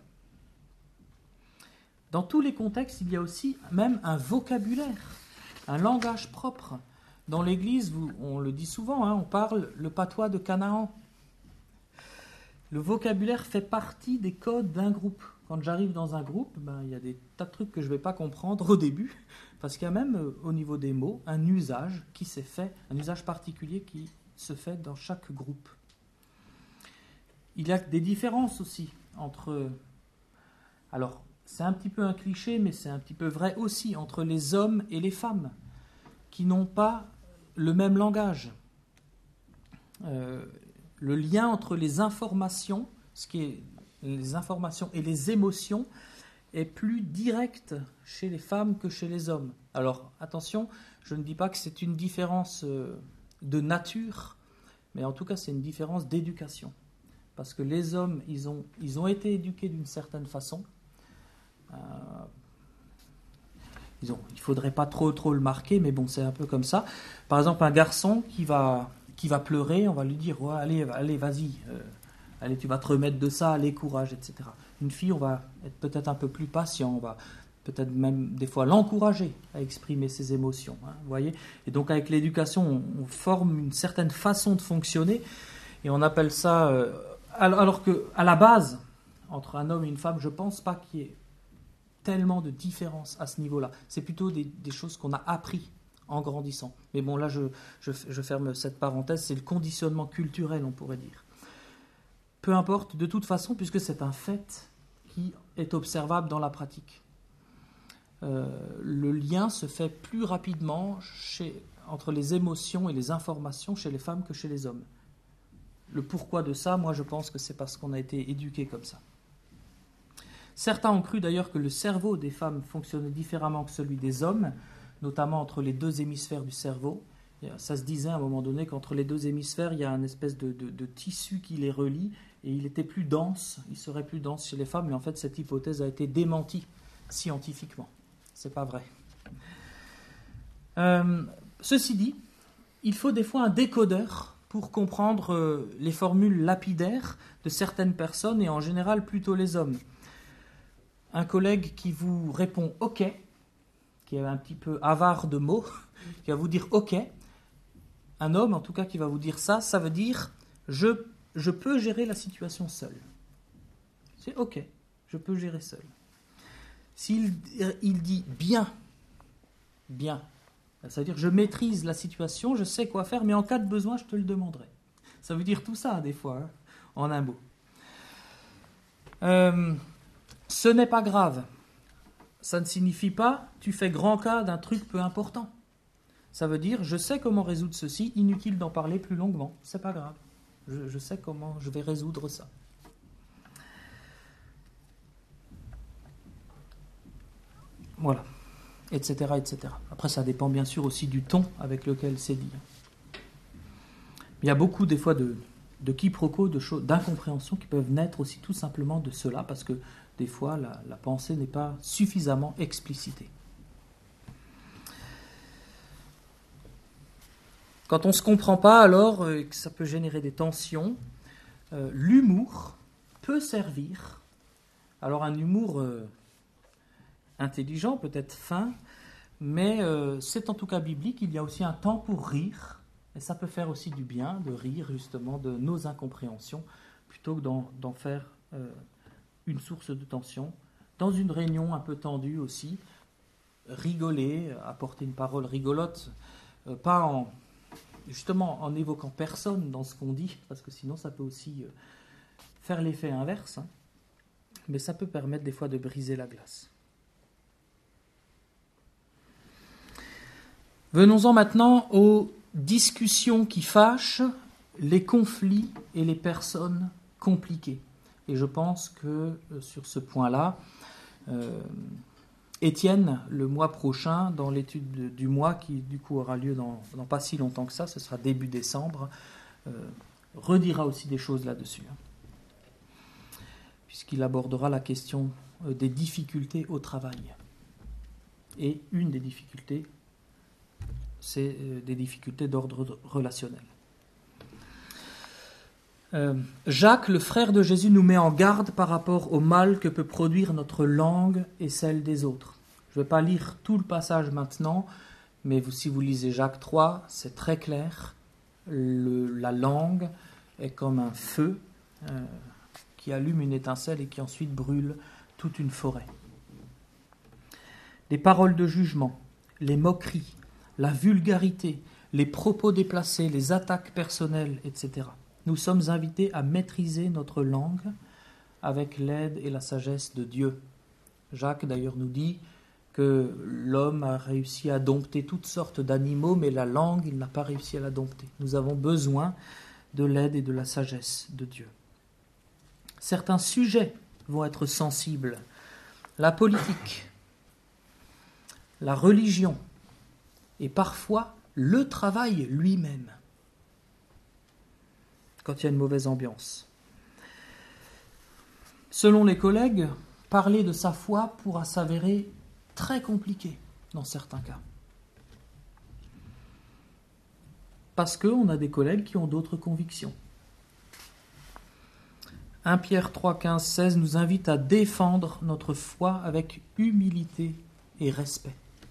Dans tous les contextes, il y a aussi même un vocabulaire, un langage propre. Dans l'Église, on le dit souvent, on parle le patois de Canaan. Le vocabulaire fait partie des codes d'un groupe. Quand j'arrive dans un groupe, il y a des tas de trucs que je ne vais pas comprendre au début, parce qu'il y a même au niveau des mots un usage qui s'est fait, un usage particulier qui se fait dans chaque groupe. Il y a des différences aussi entre... Alors, c'est un petit peu un cliché, mais c'est un petit peu vrai aussi, entre les hommes et les femmes, qui n'ont pas le même langage. Le lien entre les informations, ce qui est les informations et les émotions est plus directe chez les femmes que chez les hommes. Alors attention, je ne dis pas que c'est une différence de nature, mais en tout cas c'est une différence d'éducation. Parce que les hommes, ils ont été éduqués d'une certaine façon. Il ne faudrait pas trop le marquer, mais bon, c'est un peu comme ça. Par exemple, un garçon qui va pleurer, on va lui dire ouais, allez, vas-y, allez, tu vas te remettre de ça, allez, courage, etc. Une fille, on va être peut-être un peu plus patient, on va peut-être même des fois l'encourager à exprimer ses émotions. Vous voyez ? Et donc avec l'éducation, on forme une certaine façon de fonctionner, et on appelle ça... alors qu'à la base, entre un homme et une femme, je ne pense pas qu'il y ait tellement de différence à ce niveau-là. C'est plutôt des choses qu'on a appris en grandissant. Mais bon, là, je ferme cette parenthèse, c'est le conditionnement culturel, on pourrait dire. Peu importe, de toute façon, puisque c'est un fait qui est observable dans la pratique. Le lien se fait plus rapidement entre les émotions et les informations chez les femmes que chez les hommes. Le pourquoi de ça, moi je pense que c'est parce qu'on a été éduqués comme ça. Certains ont cru d'ailleurs que le cerveau des femmes fonctionnait différemment que celui des hommes, notamment entre les deux hémisphères du cerveau. Ça se disait à un moment donné qu'entre les deux hémisphères, il y a une espèce de tissu qui les relie, et il était plus dense, il serait plus dense chez les femmes, mais en fait cette hypothèse a été démentie scientifiquement. C'est pas vrai. Ceci dit, il faut des fois un décodeur pour comprendre les formules lapidaires de certaines personnes, et en général plutôt les hommes. Un collègue qui vous répond « OK », qui est un petit peu avare de mots, qui va vous dire « OK », un homme en tout cas qui va vous dire ça, ça veut dire « je peux gérer la situation seul ». C'est « OK, je peux gérer seul ». S'il dit « bien », ça veut dire « je maîtrise la situation, je sais quoi faire, mais en cas de besoin, je te le demanderai ». Ça veut dire tout ça, des fois, hein, en un mot. Ce n'est pas grave. Ça ne signifie pas « tu fais grand cas d'un truc peu important ». Ça veut dire « je sais comment résoudre ceci, inutile d'en parler plus longuement, c'est pas grave. Je sais comment je vais résoudre ça ». Voilà, etc., etc. Après, ça dépend bien sûr aussi du ton avec lequel c'est dit. Il y a beaucoup des fois de quiproquos, d'incompréhensions qui peuvent naître aussi tout simplement de cela, parce que des fois la pensée n'est pas suffisamment explicitée. Quand on ne se comprend pas, alors que ça peut générer des tensions, l'humour peut servir. Alors un humour intelligent, peut-être fin, mais c'est en tout cas biblique. Il y a aussi un temps pour rire, et ça peut faire aussi du bien de rire justement de nos incompréhensions, plutôt que d'en faire une source de tension. Dans une réunion un peu tendue aussi, rigoler, apporter une parole rigolote, pas en évoquant personne dans ce qu'on dit, parce que sinon ça peut aussi faire l'effet inverse, hein, mais ça peut permettre des fois de briser la glace. Venons-en maintenant aux discussions qui fâchent, les conflits et les personnes compliquées. Et je pense que sur ce point-là, Étienne, le mois prochain, dans l'étude du mois, qui du coup aura lieu dans pas si longtemps que ça, ce sera début décembre, redira aussi des choses là-dessus, hein, puisqu'il abordera la question des difficultés au travail. Et une des difficultés, c'est des difficultés d'ordre relationnel. Jacques, le frère de Jésus, nous met en garde par rapport au mal que peut produire notre langue et celle des autres. Je ne vais pas lire tout le passage maintenant, mais si vous lisez Jacques 3, c'est très clair. La langue est comme un feu qui allume une étincelle et qui ensuite brûle toute une forêt. Les paroles de jugement, les moqueries, la vulgarité, les propos déplacés, les attaques personnelles, etc. Nous sommes invités à maîtriser notre langue avec l'aide et la sagesse de Dieu. Jacques d'ailleurs nous dit que l'homme a réussi à dompter toutes sortes d'animaux, mais la langue, il n'a pas réussi à la dompter. Nous avons besoin de l'aide et de la sagesse de Dieu. Certains sujets vont être sensibles. La politique, la religion et parfois le travail lui-même, quand il y a une mauvaise ambiance. Selon les collègues, parler de sa foi pourra s'avérer très compliqué dans certains cas. Parce qu'on a des collègues qui ont d'autres convictions. 1 Pierre 3, 15, 16 nous invite à défendre notre foi avec humilité et respect.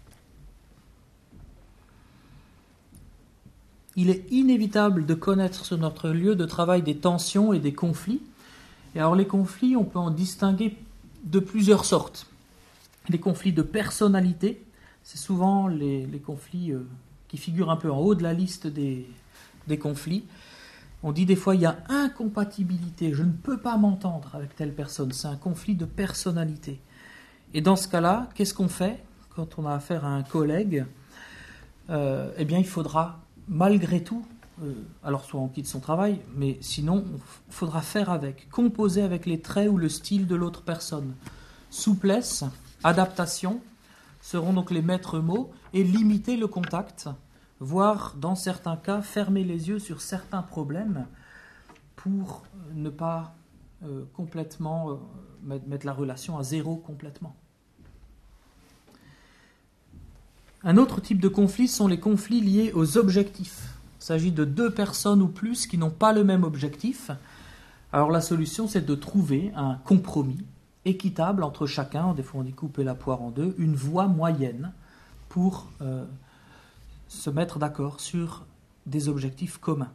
Il est inévitable de connaître sur notre lieu de travail des tensions et des conflits. Et alors les conflits, on peut en distinguer de plusieurs sortes. Les conflits de personnalité, c'est souvent les conflits qui figurent un peu en haut de la liste des conflits. On dit des fois, il y a incompatibilité, je ne peux pas m'entendre avec telle personne, c'est un conflit de personnalité. Et dans ce cas-là, qu'est-ce qu'on fait quand on a affaire à un collègue ? Eh bien, il faudra, malgré tout, alors soit on quitte son travail, mais sinon, il faudra faire avec, composer avec les traits ou le style de l'autre personne. Souplesse, adaptation seront donc les maîtres mots, et limiter le contact, voire dans certains cas fermer les yeux sur certains problèmes pour ne pas complètement mettre la relation à zéro complètement. Un autre type de conflit sont les conflits liés aux objectifs. Il s'agit de deux personnes ou plus qui n'ont pas le même objectif. Alors la solution, c'est de trouver un compromis équitable entre chacun, des fois on dit couper la poire en deux, une voie moyenne pour se mettre d'accord sur des objectifs communs.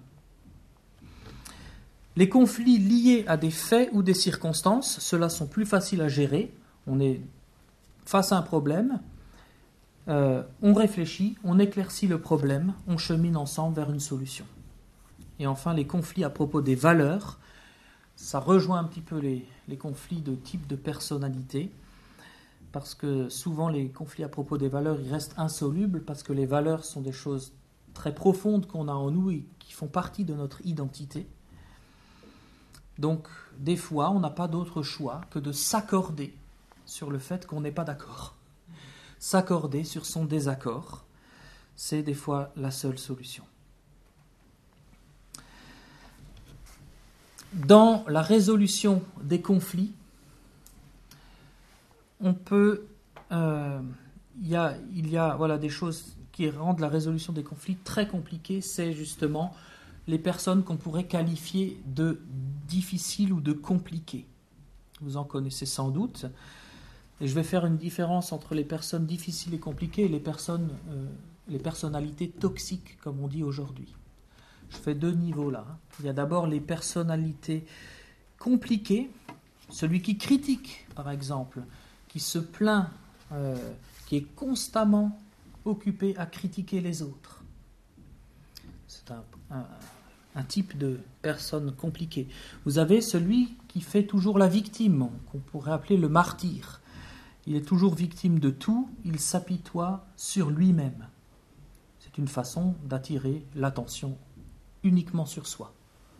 Les conflits liés à des faits ou des circonstances, ceux-là sont plus faciles à gérer. On est face à un problème, on réfléchit, on éclaircit le problème, on chemine ensemble vers une solution. Et enfin, les conflits à propos des valeurs, ça rejoint un petit peu les conflits de type de personnalité, parce que souvent les conflits à propos des valeurs, ils restent insolubles, parce que les valeurs sont des choses très profondes qu'on a en nous et qui font partie de notre identité. Donc, des fois, on n'a pas d'autre choix que de s'accorder sur le fait qu'on n'est pas d'accord. S'accorder sur son désaccord, c'est des fois la seule solution. Dans la résolution des conflits, on peut, il y a voilà, des choses qui rendent la résolution des conflits très compliquée. C'est justement les personnes qu'on pourrait qualifier de difficiles ou de compliquées. Vous en connaissez sans doute. Et je vais faire une différence entre les personnes difficiles et compliquées et les personnalités toxiques, comme on dit aujourd'hui. Je fais deux niveaux là. Il y a d'abord les personnalités compliquées, celui qui critique, par exemple, qui se plaint, qui est constamment occupé à critiquer les autres. C'est un type de personne compliquée. Vous avez celui qui fait toujours la victime, qu'on pourrait appeler le martyr. Il est toujours victime de tout, il s'apitoie sur lui-même. C'est une façon d'attirer l'attention uniquement sur soi.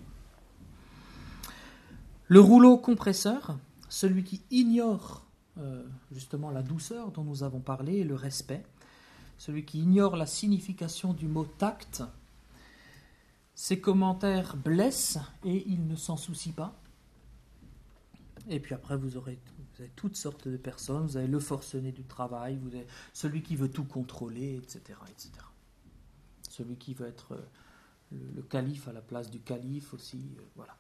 Le rouleau compresseur, celui qui ignore justement la douceur dont nous avons parlé et le respect, celui qui ignore la signification du mot tact, ses commentaires blessent et il ne s'en soucie pas. Et puis après, vous avez toutes sortes de personnes. Vous avez le forcené du travail, vous avez celui qui veut tout contrôler, etc., etc. Celui qui veut être le calife à la place du calife aussi, voilà.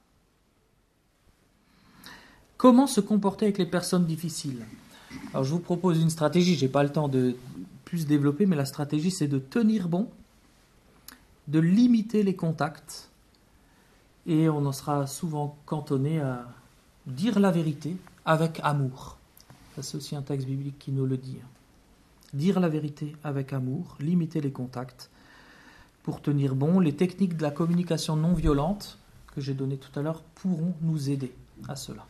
Comment se comporter avec les personnes difficiles ? Alors je vous propose une stratégie, je n'ai pas le temps de plus développer, mais la stratégie c'est de tenir bon, de limiter les contacts, et on en sera souvent cantonné à dire la vérité avec amour. Ça, c'est aussi un texte biblique qui nous le dit. Dire la vérité avec amour, limiter les contacts pour tenir bon. Les techniques de la communication non violente que j'ai données tout à l'heure pourront nous aider à cela.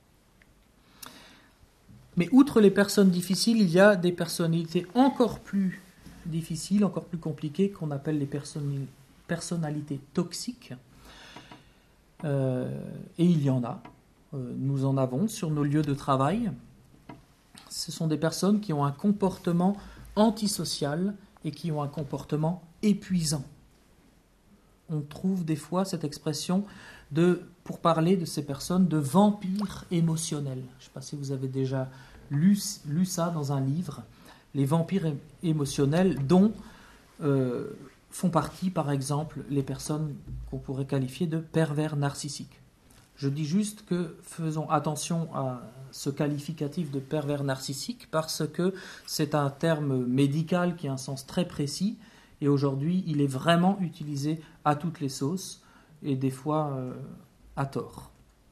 Mais outre les personnes difficiles, il y a des personnalités encore plus difficiles, encore plus compliquées, qu'on appelle les personnalités toxiques. Et il y en a. nous en avons sur nos lieux de travail. Ce sont des personnes qui ont un comportement antisocial et qui ont un comportement épuisant. On trouve des fois cette expression pour parler de ces personnes de vampires émotionnels. Je ne sais pas si vous avez déjà lu ça dans un livre. Les vampires émotionnels dont font partie, par exemple, les personnes qu'on pourrait qualifier de pervers narcissiques. Je dis juste que faisons attention à ce qualificatif de pervers narcissique parce que c'est un terme médical qui a un sens très précis et aujourd'hui il est vraiment utilisé à toutes les sauces et des fois à tort.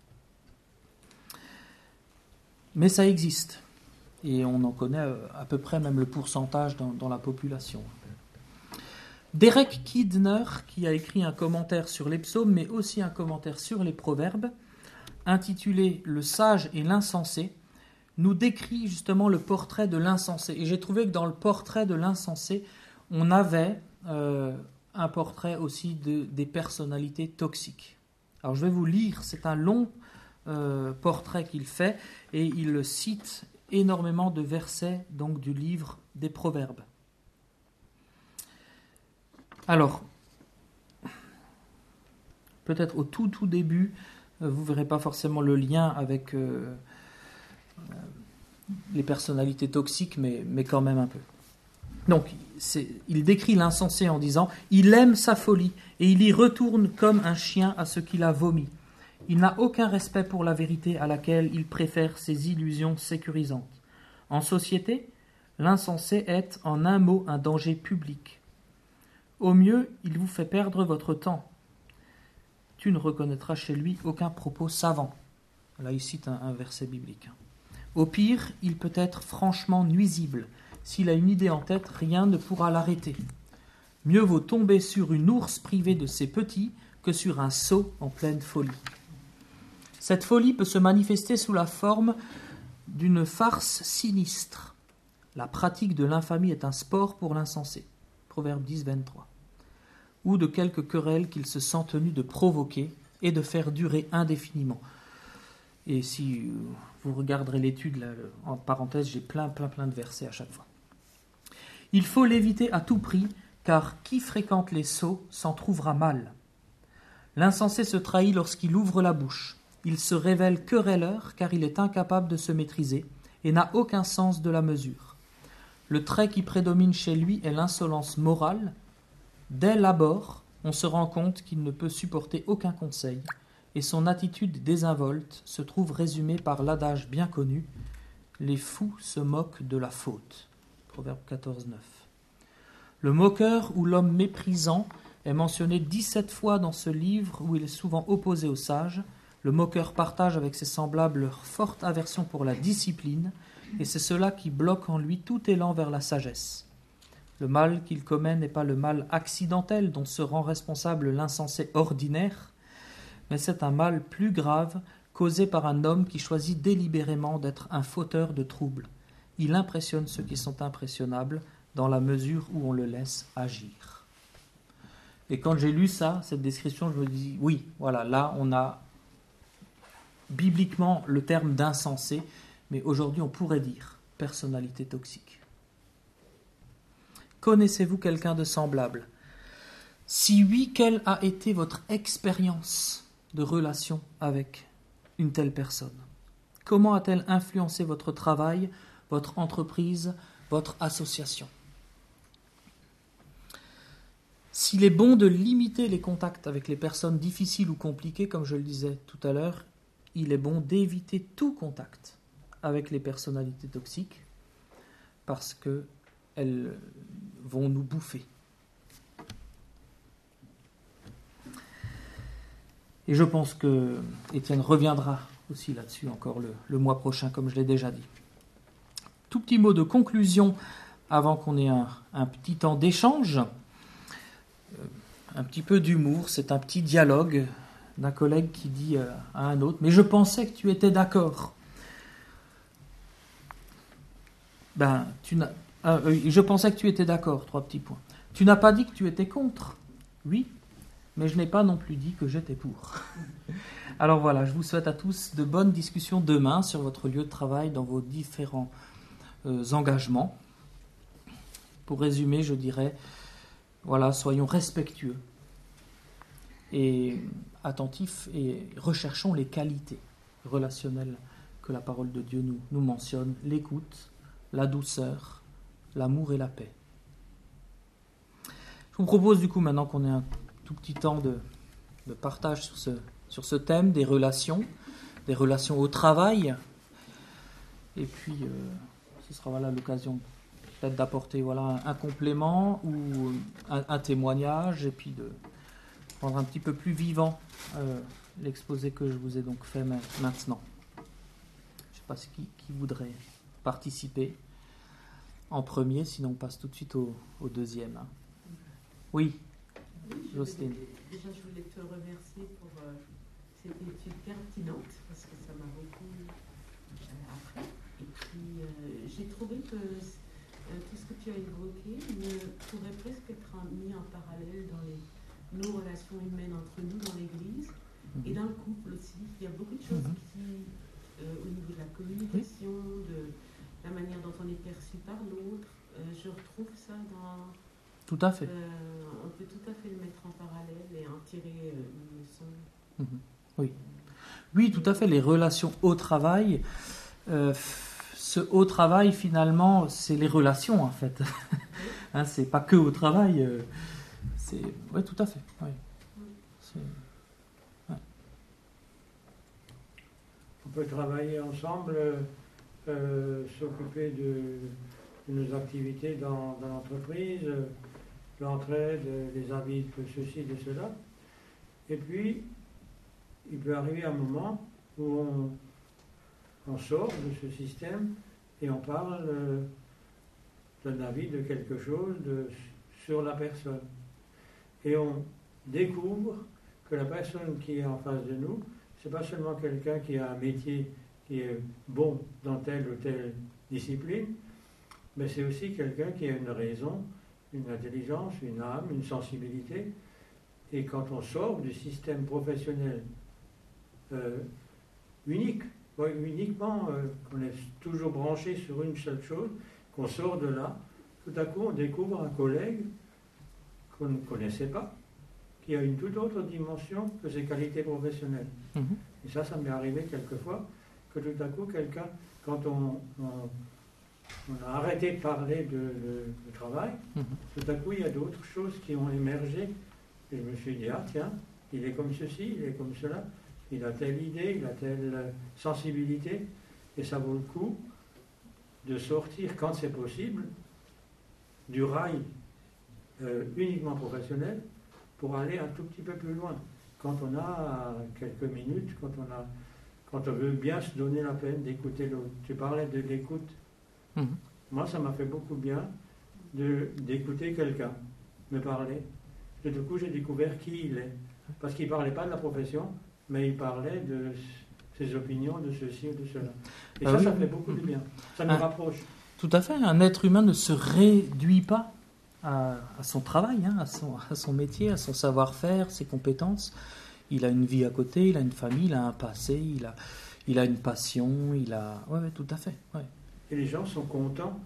Mais ça existe et on en connaît à peu près même le pourcentage dans la population. Derek Kidner, qui a écrit un commentaire sur les psaumes, mais aussi un commentaire sur les proverbes, intitulé « Le sage et l'insensé », nous décrit justement le portrait de l'insensé. Et j'ai trouvé que dans le portrait de l'insensé, on avait un portrait aussi des personnalités toxiques. Alors je vais vous lire, c'est un long portrait qu'il fait, et il cite énormément de versets donc, du livre des proverbes. Alors, peut-être au tout début, vous ne verrez pas forcément le lien avec les personnalités toxiques, mais quand même un peu. Donc, il décrit l'insensé en disant « Il aime sa folie et il y retourne comme un chien à ce qu'il a vomi. Il n'a aucun respect pour la vérité à laquelle il préfère ses illusions sécurisantes. En société, l'insensé est en un mot un danger public. Au mieux, il vous fait perdre votre temps. Tu ne reconnaîtras chez lui aucun propos savant. » Là, il cite un verset biblique. Au pire, il peut être franchement nuisible. S'il a une idée en tête, rien ne pourra l'arrêter. Mieux vaut tomber sur une ours privée de ses petits que sur un sot en pleine folie. Cette folie peut se manifester sous la forme d'une farce sinistre. La pratique de l'infamie est un sport pour l'insensé. Proverbe 10, 23. Ou de quelques querelles qu'il se sent tenu de provoquer et de faire durer indéfiniment. Et si vous regarderez l'étude, là, en parenthèse, j'ai plein de versets à chaque fois. Il faut l'éviter à tout prix, car qui fréquente les sots s'en trouvera mal. L'insensé se trahit lorsqu'il ouvre la bouche. Il se révèle querelleur, car il est incapable de se maîtriser et n'a aucun sens de la mesure. Le trait qui prédomine chez lui est l'insolence morale. Dès l'abord, on se rend compte qu'il ne peut supporter aucun conseil, et son attitude désinvolte se trouve résumée par l'adage bien connu « Les fous se moquent de la faute ». Proverbe 14, 9. Le moqueur ou l'homme méprisant est mentionné 17 fois dans ce livre où il est souvent opposé au sage. Le moqueur partage avec ses semblables leur forte aversion pour la discipline, et c'est cela qui bloque en lui tout élan vers la sagesse. Le mal qu'il commet n'est pas le mal accidentel dont se rend responsable l'insensé ordinaire, mais c'est un mal plus grave causé par un homme qui choisit délibérément d'être un fauteur de troubles. Il impressionne ceux qui sont impressionnables dans la mesure où on le laisse agir. Et quand j'ai lu ça, cette description, je me dis, oui, voilà, là on a bibliquement le terme d'insensé, mais aujourd'hui on pourrait dire personnalité toxique. Connaissez-vous quelqu'un de semblable ? Si oui, quelle a été votre expérience de relation avec une telle personne ? Comment a-t-elle influencé votre travail, votre entreprise, votre association ? S'il est bon de limiter les contacts avec les personnes difficiles ou compliquées, comme je le disais tout à l'heure, il est bon d'éviter tout contact avec les personnalités toxiques parce qu'elles vont nous bouffer. Et je pense que Étienne reviendra aussi là-dessus encore le mois prochain, comme je l'ai déjà dit. Tout petit mot de conclusion avant qu'on ait un petit temps d'échange. Un petit peu d'humour, c'est un petit dialogue d'un collègue qui dit à un autre « Mais je pensais que tu étais d'accord. » Je pensais que tu étais d'accord, 3 petits points. Tu n'as pas dit que tu étais contre. Oui, mais je n'ai pas non plus dit que j'étais pour. Alors voilà, je vous souhaite à tous de bonnes discussions demain sur votre lieu de travail, dans vos différents engagements. Pour résumer, je dirais, voilà, soyons respectueux et attentifs et recherchons les qualités relationnelles que la parole de Dieu nous mentionne, l'écoute, la douceur, l'amour et la paix. Je vous propose du coup maintenant qu'on ait un tout petit temps de partage sur ce thème des relations au travail. Et puis, ce sera voilà, l'occasion peut-être d'apporter voilà, un complément ou un témoignage et puis de rendre un petit peu plus vivant l'exposé que je vous ai donc fait maintenant. Je ne sais pas qui voudrait participer en premier, sinon on passe tout de suite au deuxième. Hein. Oui, Jocelyne. Déjà, je voulais te remercier pour cette étude pertinente, parce que ça m'a beaucoup appris. Et puis, j'ai trouvé que tout ce que tu as évoqué pourrait presque être mis en parallèle dans nos relations humaines entre nous dans l'Église et dans le couple aussi. Il y a beaucoup de choses qui, au niveau de la communication, de la manière dont on est perçu par l'autre, je retrouve ça dans... Tout à fait. On peut tout à fait le mettre en parallèle et en tirer une leçon. Oui. Oui, tout à fait. Les relations au travail, ce au travail, finalement, c'est les relations, en fait. Hein, c'est pas que au travail. Oui, tout à fait. Oui. Ouais. On peut travailler ensemble, s'occuper de nos activités dans l'entreprise, l'entraide, les avis de ceci, de cela. Et puis, il peut arriver un moment où on sort de ce système et on parle d'un avis, de quelque chose sur la personne. Et on découvre que la personne qui est en face de nous, c'est pas seulement quelqu'un qui a un métier qui est bon dans telle ou telle discipline, mais c'est aussi quelqu'un qui a une raison, une intelligence, une âme, une sensibilité. Et quand on sort du système professionnel uniquement, qu'on est toujours branché sur une seule chose, qu'on sort de là, tout à coup on découvre un collègue qu'on ne connaissait pas, qui a une toute autre dimension que ses qualités professionnelles. Et ça m'est arrivé quelquefois, que tout à coup quelqu'un, quand on a arrêté de parler de travail, tout à coup il y a d'autres choses qui ont émergé, et je me suis dit, ah tiens, il est comme ceci, il est comme cela, il a telle idée, il a telle sensibilité, et ça vaut le coup de sortir, quand c'est possible, du rail uniquement professionnel, pour aller un tout petit peu plus loin. Quand on a quelques minutes, quand on veut bien se donner la peine d'écouter l'autre. Tu parlais de l'écoute. Moi, ça m'a fait beaucoup bien d'écouter quelqu'un me parler. Et du coup, j'ai découvert qui il est. Parce qu'il ne parlait pas de la profession, mais il parlait de ses opinions, de ceci ou de cela. Et ça fait beaucoup de bien. Ça nous rapproche. Tout à fait. Un être humain ne se réduit pas à son travail, hein, à son métier, à son savoir-faire, ses compétences. Il a une vie à côté, il a une famille, il a un passé, il a une passion, Oui, tout à fait. Ouais. Et les gens sont contents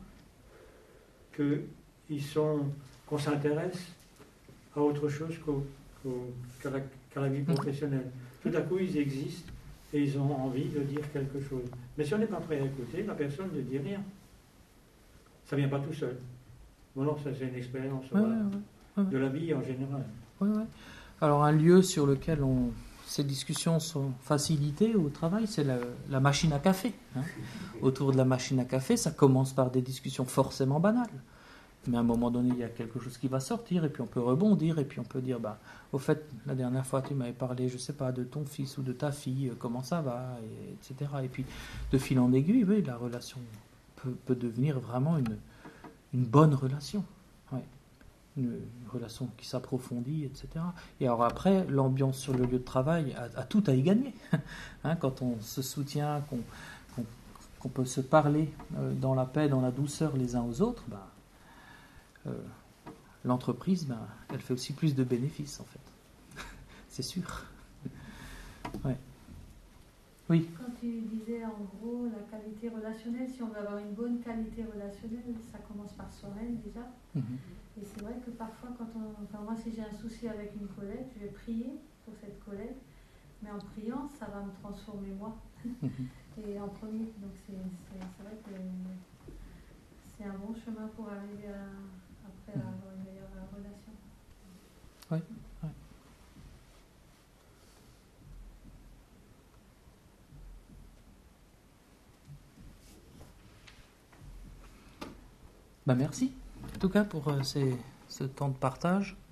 qu'on s'intéresse à autre chose qu'à la vie professionnelle. Tout à coup, ils existent et ils ont envie de dire quelque chose. Mais si on n'est pas prêt à écouter, la personne ne dit rien. Ça ne vient pas tout seul. Bon, non, ça c'est une expérience de la vie en général. Ouais. Alors un lieu sur lequel ces discussions sont facilitées au travail, c'est la machine à café. Hein. Autour de la machine à café, ça commence par des discussions forcément banales. Mais à un moment donné, il y a quelque chose qui va sortir, et puis on peut rebondir, et puis on peut dire, au fait, la dernière fois, tu m'avais parlé, je ne sais pas, de ton fils ou de ta fille, comment ça va, etc. Et puis, de fil en aiguille, oui, la relation peut devenir vraiment une bonne relation. Ouais. Une relation qui s'approfondit, etc. Et alors après, l'ambiance sur le lieu de travail a tout à y gagner. Hein, quand on se soutient, qu'on peut se parler dans la paix, dans la douceur les uns aux autres, l'entreprise, elle fait aussi plus de bénéfices, en fait. c'est sûr. Ouais. Oui. Quand tu disais en gros la qualité relationnelle, si on veut avoir une bonne qualité relationnelle, ça commence par soi-même déjà. Et c'est vrai que parfois, moi si j'ai un souci avec une collègue, je vais prier pour cette collègue, mais en priant, ça va me transformer moi. Et en premier, donc c'est vrai que c'est un bon chemin pour arriver après à avoir une meilleure relation. Oui. Ouais. Merci en tout cas pour ce temps de partage.